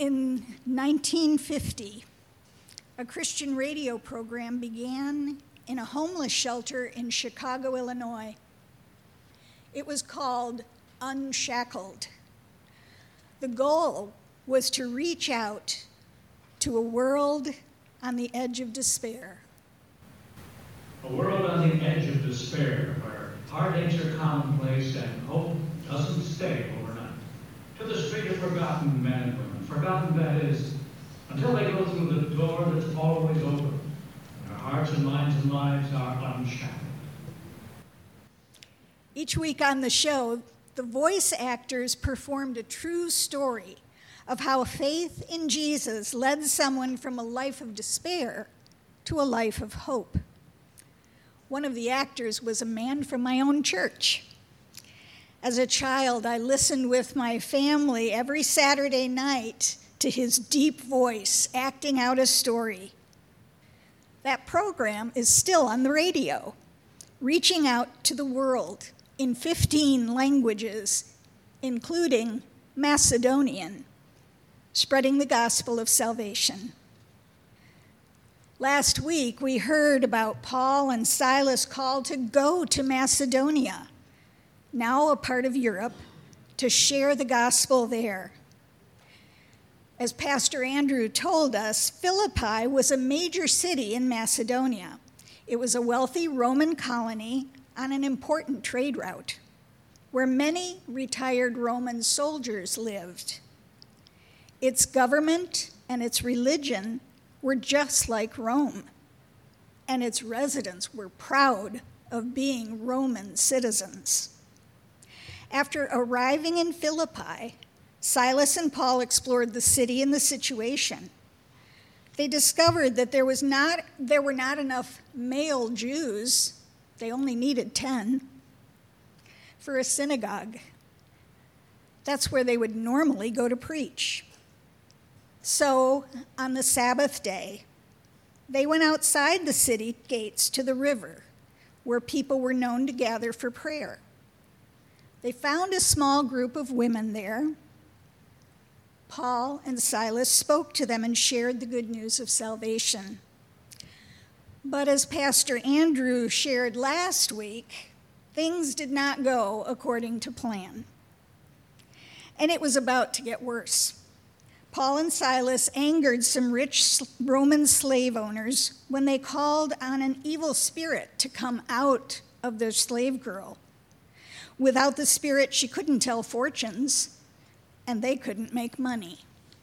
In 1950, a Christian radio program began in a homeless shelter in Chicago, Illinois. It was called Unshackled. The goal was to reach out to a world on the edge of despair. A world on the edge of despair, where heartaches are commonplace and hope doesn't stay overnight. To the street of forgotten men and women. Forgotten, that is, until they go through the door that's always open, and their hearts and minds and lives are unshackled. Each week on the show, the voice actors performed a true story of how faith in Jesus led someone from a life of despair to a life of hope. One of the actors was a man from my own church. As a child, I listened with my family every Saturday night to his deep voice acting out a story. That program is still on the radio, reaching out to the world in 15 languages, including Macedonian, spreading the gospel of salvation. Last week, we heard about Paul and Silas called to go to Macedonia, now a part of Europe, to share the gospel there. As Pastor Andrew told us, Philippi was a major city in Macedonia. It was a wealthy Roman colony on an important trade route, where many retired Roman soldiers lived. Its government and its religion were just like Rome, and its residents were proud of being Roman citizens. After arriving in Philippi, Silas and Paul explored the city and the situation. They discovered that there were not enough male Jews, they only needed 10, for a synagogue. That's where they would normally go to preach. So, on the Sabbath day, they went outside the city gates to the river, where people were known to gather for prayer. They found a small group of women there. Paul and Silas spoke to them and shared the good news of salvation. But as Pastor Andrew shared last week, things did not go according to plan. And it was about to get worse. Paul and Silas angered some rich Roman slave owners when they called on an evil spirit to come out of their slave girl. Without the spirit, she couldn't tell fortunes, and they couldn't make money.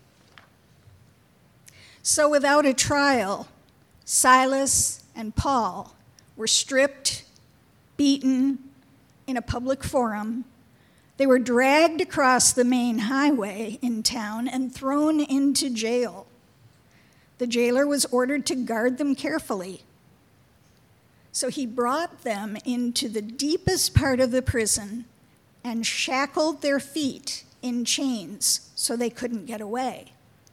So without a trial, Silas and Paul were stripped, beaten in a public forum. They were dragged across the main highway in town and thrown into jail. The jailer was ordered to guard them carefully. So he brought them into the deepest part of the prison and shackled their feet in chains so they couldn't get away.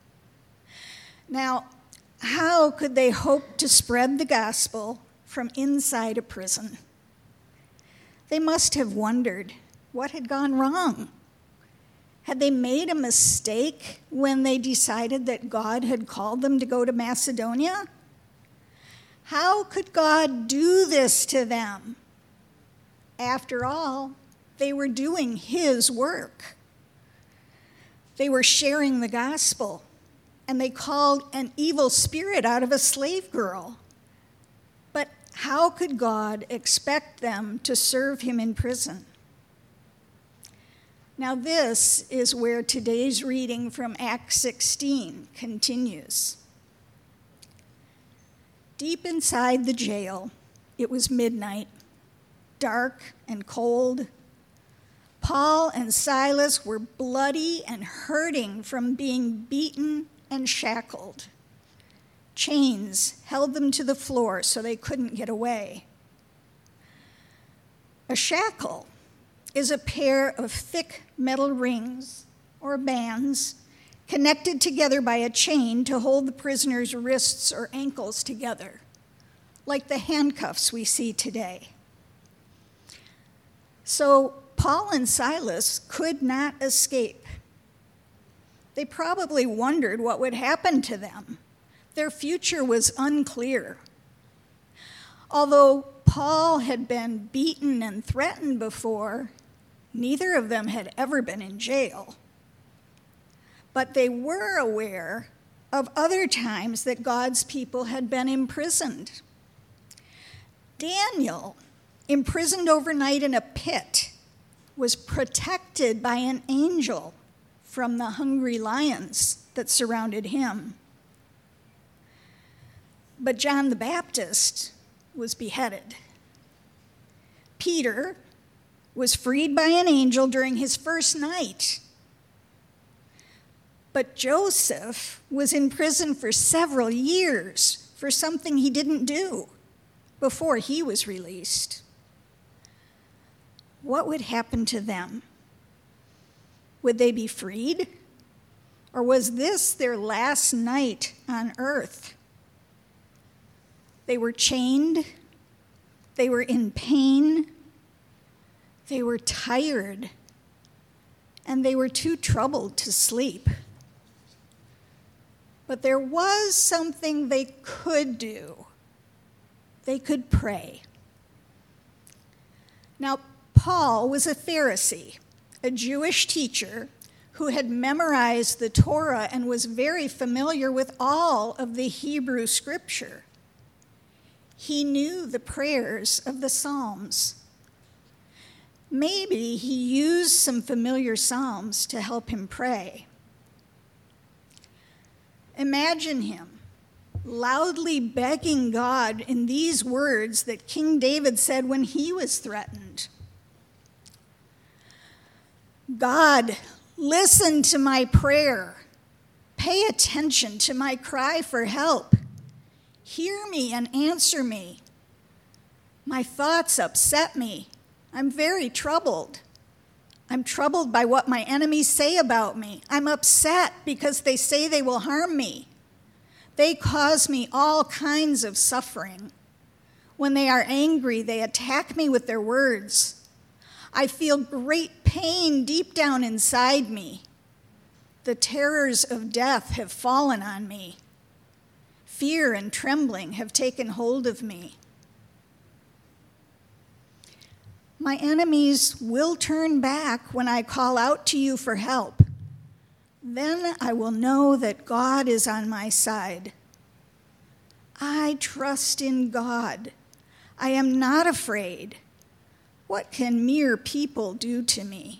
Now, how could they hope to spread the gospel from inside a prison? They must have wondered what had gone wrong. Had they made a mistake when they decided that God had called them to go to Macedonia? How could God do this to them? After all, they were doing his work. They were sharing the gospel, and they called an evil spirit out of a slave girl. But how could God expect them to serve him in prison? Now this is where today's reading from Acts 16 continues. Deep inside the jail, it was midnight, dark and cold. Paul and Silas were bloody and hurting from being beaten and shackled. Chains held them to the floor so they couldn't get away. A shackle is a pair of thick metal rings or bands connected together by a chain to hold the prisoner's wrists or ankles together, like the handcuffs we see today. So Paul and Silas could not escape. They probably wondered what would happen to them. Their future was unclear. Although Paul had been beaten and threatened before, neither of them had ever been in jail. But they were aware of other times that God's people had been imprisoned. Daniel, imprisoned overnight in a pit, was protected by an angel from the hungry lions that surrounded him. But John the Baptist was beheaded. Peter was freed by an angel during his first night. But Joseph was in prison for several years for something he didn't do before he was released. What would happen to them? Would they be freed? Or was this their last night on earth? They were chained. They were in pain. They were tired. And they were too troubled to sleep. But there was something they could do. They could pray. Now, Paul was a Pharisee, a Jewish teacher who had memorized the Torah and was very familiar with all of the Hebrew scripture. He knew the prayers of the Psalms. Maybe he used some familiar Psalms to help him pray. Imagine him loudly begging God in these words that King David said when he was threatened. God, listen to my prayer. Pay attention to my cry for help. Hear me and answer me. My thoughts upset me. I'm very troubled. I'm troubled by what my enemies say about me. I'm upset because they say they will harm me. They cause me all kinds of suffering. When they are angry, they attack me with their words. I feel great pain deep down inside me. The terrors of death have fallen on me. Fear and trembling have taken hold of me. My enemies will turn back when I call out to you for help. Then I will know that God is on my side. I trust in God. I am not afraid. What can mere people do to me?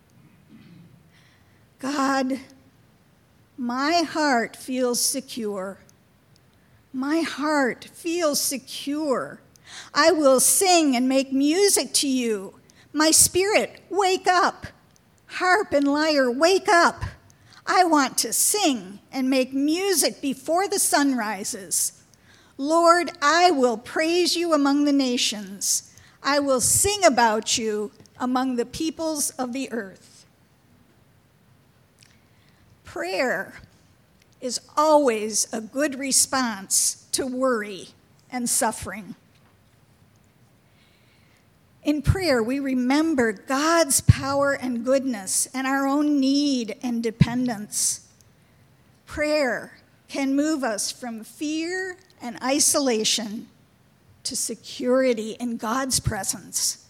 God, my heart feels secure. My heart feels secure. I will sing and make music to you. My spirit, wake up. Harp and lyre, wake up. I want to sing and make music before the sun rises. Lord, I will praise you among the nations. I will sing about you among the peoples of the earth. Prayer is always a good response to worry and suffering. In prayer, we remember God's power and goodness and our own need and dependence. Prayer can move us from fear and isolation to security in God's presence.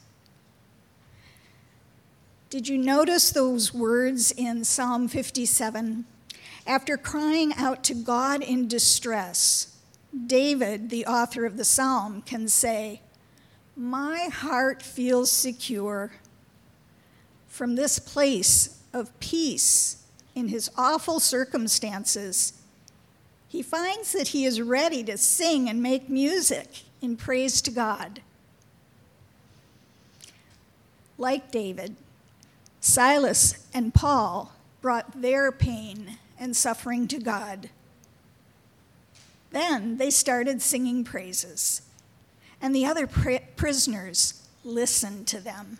Did you notice those words in Psalm 57? After crying out to God in distress, David, the author of the psalm, can say, "My heart feels secure." From this place of peace in his awful circumstances, he finds that he is ready to sing and make music in praise to God. Like David, Silas and Paul brought their pain and suffering to God. Then they started singing praises, and the other prisoners listened to them.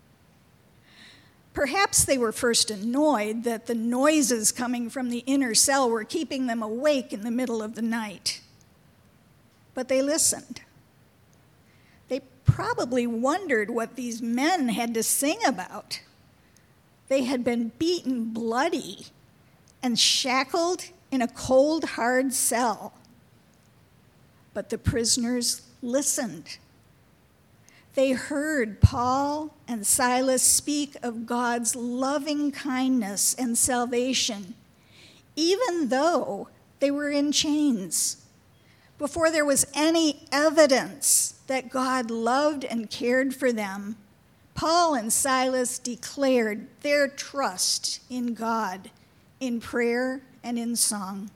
Perhaps they were first annoyed that the noises coming from the inner cell were keeping them awake in the middle of the night. But they listened. They probably wondered what these men had to sing about. They had been beaten bloody and shackled in a cold, hard cell. But the prisoners listened. They heard Paul and Silas speak of God's loving kindness and salvation, even though they were in chains. Before there was any evidence that God loved and cared for them, Paul and Silas declared their trust in God in prayer and in song.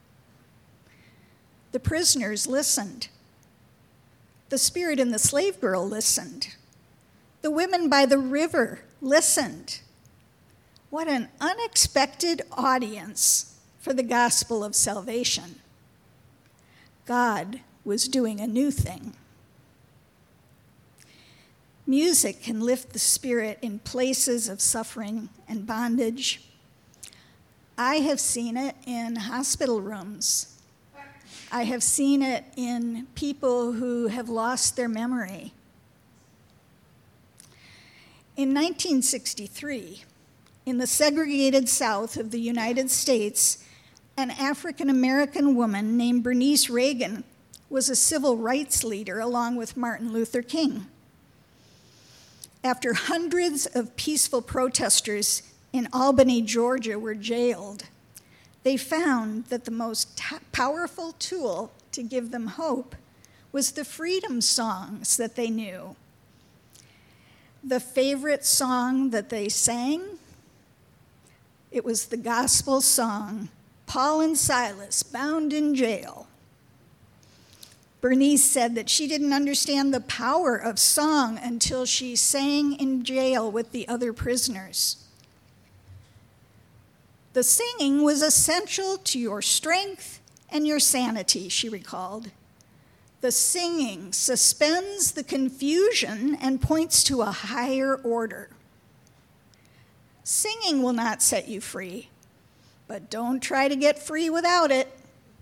The prisoners listened. The spirit and the slave girl listened. The women by the river listened. What an unexpected audience for the gospel of salvation. God was doing a new thing. Music can lift the spirit in places of suffering and bondage. I have seen it in hospital rooms. I have seen it in people who have lost their memory. In 1963, in the segregated South of the United States, an African-American woman named Bernice Reagan was a civil rights leader along with Martin Luther King. After hundreds of peaceful protesters in Albany, Georgia were jailed, they found that the most powerful tool to give them hope was the freedom songs that they knew. The favorite song that they sang, it was the gospel song, Paul and Silas, Bound in Jail. Bernice said that she didn't understand the power of song until she sang in jail with the other prisoners. The singing was essential to your strength and your sanity, she recalled. The singing suspends the confusion and points to a higher order. Singing will not set you free, but don't try to get free without it.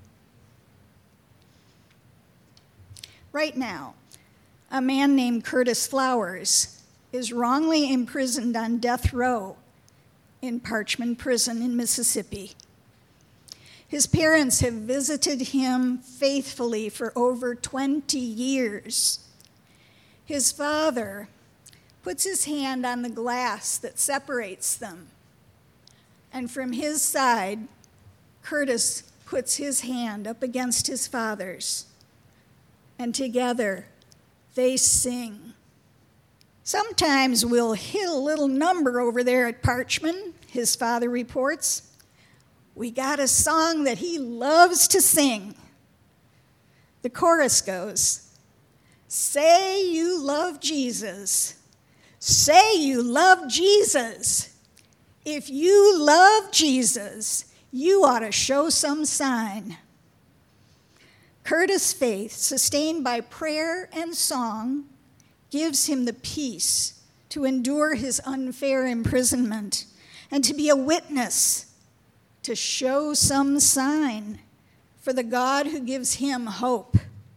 Right now, a man named Curtis Flowers is wrongly imprisoned on death row in Parchman Prison in Mississippi. His parents have visited him faithfully for over 20 years. His father puts his hand on the glass that separates them, and from his side, Curtis puts his hand up against his father's, and together they sing. Sometimes we'll hit a little number over there at Parchman, his father reports. We got a song that he loves to sing. The chorus goes, "Say you love Jesus. Say you love Jesus. If you love Jesus, you ought to show some sign." Curtis' faith, sustained by prayer and song, gives him the peace to endure his unfair imprisonment and to be a witness, to show some sign for the God who gives him hope.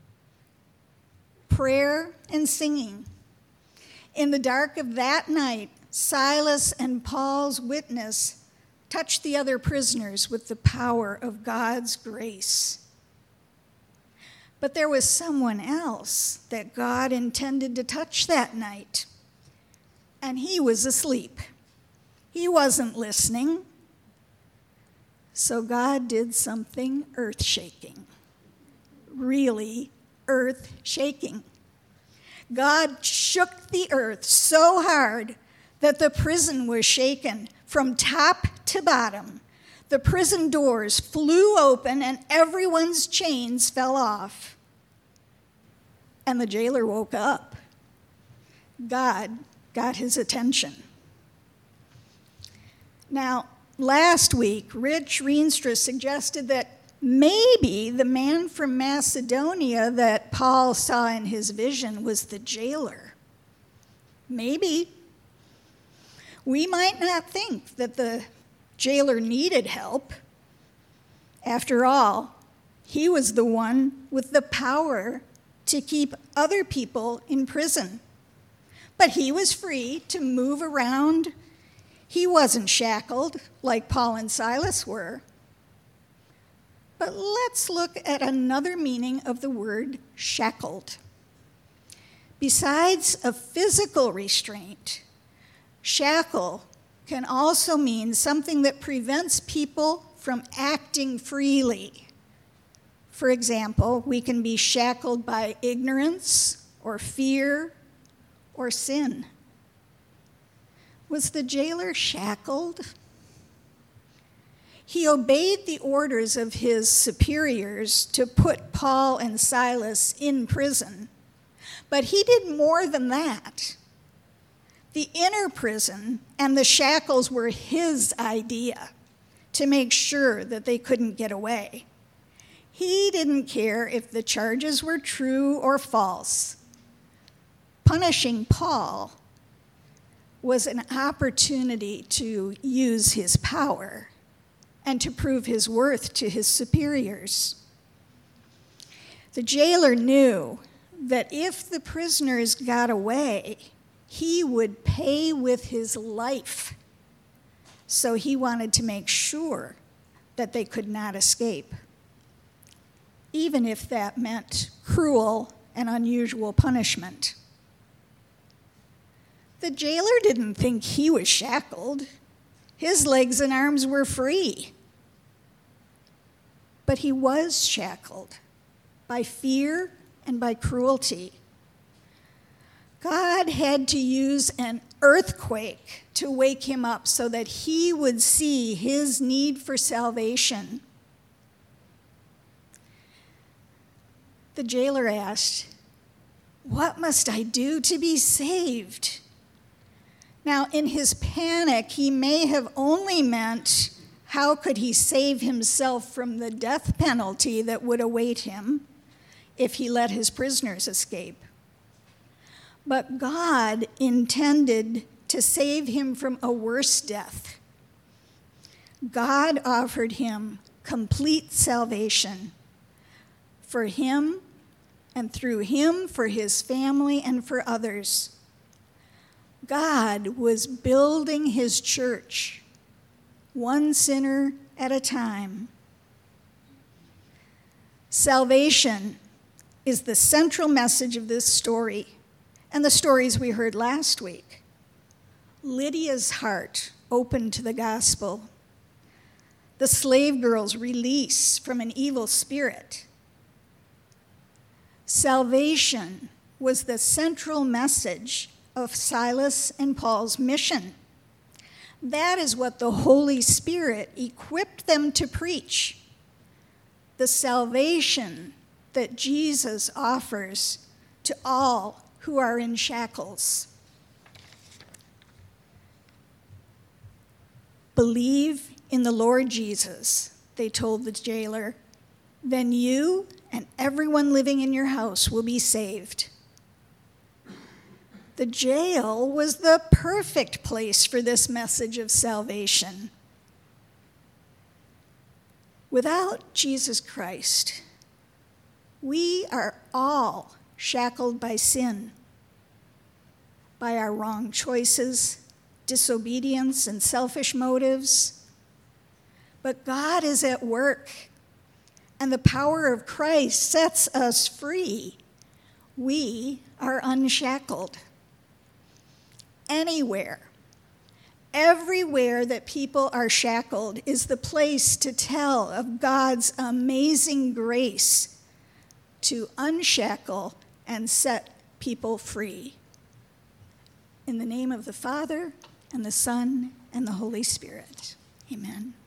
Prayer and singing. In the dark of that night, Silas and Paul's witness touched the other prisoners with the power of God's grace. But there was someone else that God intended to touch that night, and he was asleep. He wasn't listening. So God did something earth-shaking, really earth-shaking. God shook the earth so hard that the prison was shaken from top to bottom. The prison doors flew open and everyone's chains fell off. And the jailer woke up. God got his attention. Now, last week, Rich Rienstra suggested that maybe the man from Macedonia that Paul saw in his vision was the jailer. Maybe. We might not think that the jailer needed help. After all, he was the one with the power to keep other people in prison. But he was free to move around He wasn't shackled like Paul and Silas were. But let's look at another meaning of the word shackled. Besides a physical restraint, shackle can also mean something that prevents people from acting freely. For example, we can be shackled by ignorance or fear or sin. Was the jailer shackled? He obeyed the orders of his superiors to put Paul and Silas in prison, but he did more than that. The inner prison and the shackles were his idea to make sure that they couldn't get away. He didn't care if the charges were true or false. Punishing Paul was an opportunity to use his power and to prove his worth to his superiors. The jailer knew that if the prisoners got away, he would pay with his life. So he wanted to make sure that they could not escape, even if that meant cruel and unusual punishment. The jailer didn't think he was shackled. His legs and arms were free. But he was shackled by fear and by cruelty. God had to use an earthquake to wake him up so that he would see his need for salvation. The jailer asked, "What must I do to be saved?" Now, in his panic, he may have only meant, how could he save himself from the death penalty that would await him if he let his prisoners escape? But God intended to save him from a worse death. God offered him complete salvation for him and through him for his family and for others. God was building his church, one sinner at a time. Salvation is the central message of this story and the stories we heard last week. Lydia's heart opened to the gospel. The slave girl's release from an evil spirit. Salvation was the central message of Silas and Paul's mission. That is what the Holy Spirit equipped them to preach. The salvation that Jesus offers to all who are in shackles. Believe in the Lord Jesus, they told the jailer, then you and everyone living in your house will be saved. The jail was the perfect place for this message of salvation. Without Jesus Christ, we are all shackled by sin, by our wrong choices, disobedience, and selfish motives. But God is at work, and the power of Christ sets us free. We are unshackled. Anywhere, everywhere that people are shackled is the place to tell of God's amazing grace to unshackle and set people free. In the name of the Father, and the Son, and the Holy Spirit. Amen.